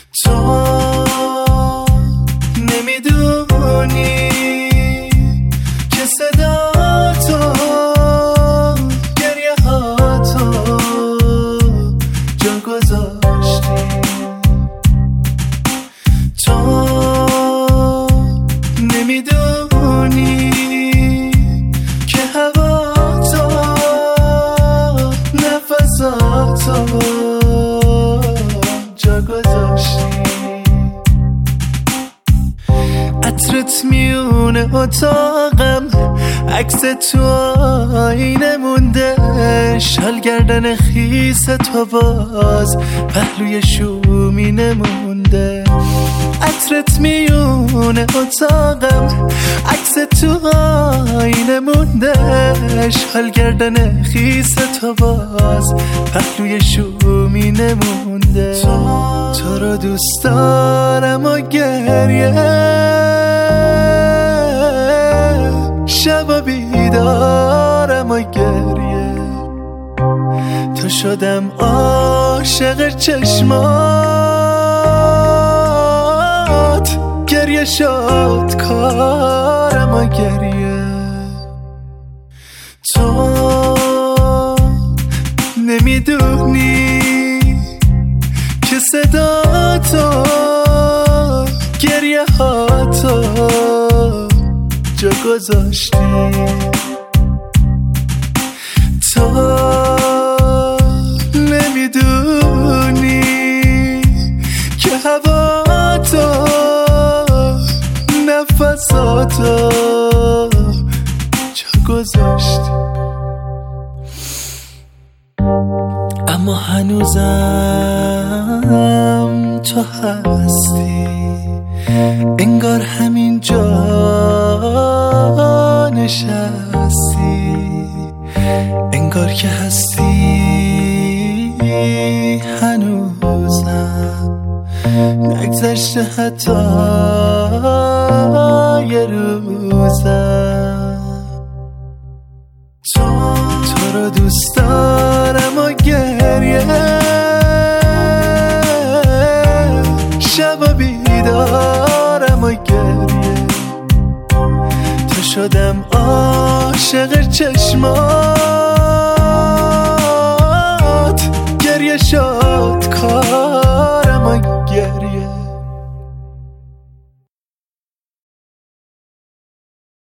تو نمیدونی که صدا تو گریه ها تو جا گذاشتی. تو نمیدونی که هوا تو نفساتو جا گذاشتی. عطرت میونه اتاقم، عکس تو آینه مونده، شال گردن خیس تو باز پهلوی شومینه مونده. عطرت میونه اتاقم، عکس تو آینه مونده، شال گردن خیس تو باز پهلوی شومینه مونده. تو رو دوست دارم و گریه شب بیدارم و گریه، تو شدم عاشق چشمات، گریه شد کارم و گریه. تو نمیدونی که صدا تو گریه ها تو جا گذاشتی. تو نمیدونی که هوا تو نفساتو جا گذاشتی. اما هنوزم تو هستی، انگار همین جا نشستی، انگار که هستی هنوزم، نگذشته حتی یه روزم. تو رو دوست دارم و گریه شب بیدارم و گریه، تو شدم عاشق چشمات، گریه شد کارم و گریه.